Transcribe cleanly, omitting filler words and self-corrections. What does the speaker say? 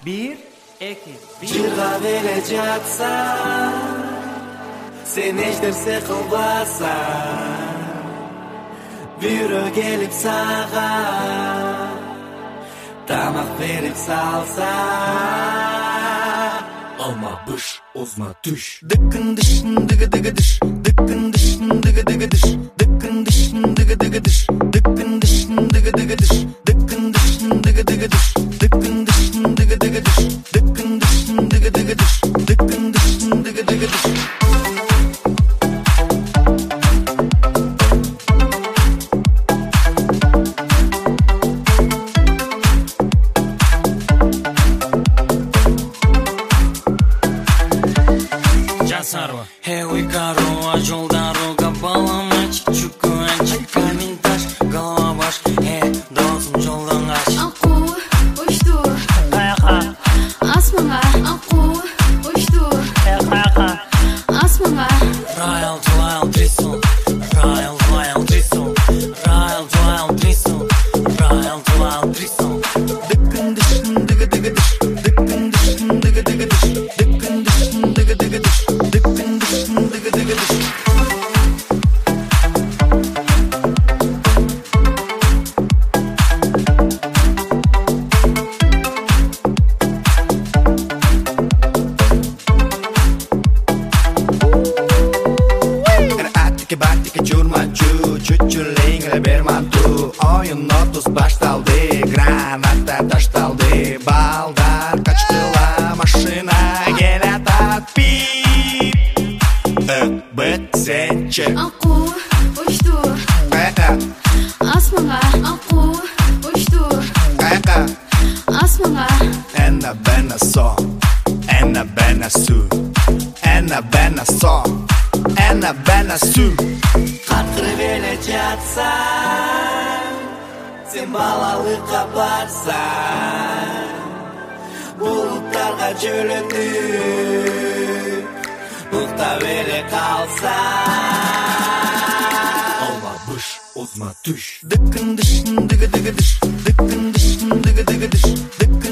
1, 2, 1. Жырға беле жатса, сен ештерсе қылбаса, бүйрө келип сага, тамак берип салса, алма быш, озма түш. Дыккын дышын дыгы дыгы дыш, дыккын дышын дыгы дыгы дыш, дыккын дышын дыгы дыгы дыш, дыккын дышын дыгы дыгы дыш, дыккын дышын дыгы дыгы дыш, дыккын дышын дыгы дыгы дыш, дыккын дышын дыгы дыгы дыш, дыккын дышын дыгы дыгы дыш. Хевый корова, жол дорога, баламач, чукуач, каментаж, головаш, досым жолдан қаш. Аққу, ұшты, Қайқа, асманға. Аққу, ұшты, қайқа. асманға. Райл, твайл, трисл, райл, твайл, трисл, райл, твайл, трисл, райл, твайл, трисл. Дыккын дышын дыгы дыгы дыш, дыккын дышын дыгы дыгы дыш, дыккын дышын дыгы дыгы дыш, дыккын дышын дыгы дыгы дыш. Атike батike журмачу, чүчүлеңе берманту. Oyun отуз башталды, граната ташталды. Балдар качкыла, машина келатат пип. Бет сенче. Аққу, ұшты, Кайка, асманға. Аққу, ұшты, кайка. асманға. Enna benna so, enna benna su, enna benna so, enna benna su. Қатқыр беле жатса, сен балалыққа барсаң, бұлттарға жөлөнүп, ұйықта беле қалсаң, алма быш, озма түш. Дыккын дышын дыгы дыгы дыш, дыккын дышын дыгы дыгы дыш, дыккын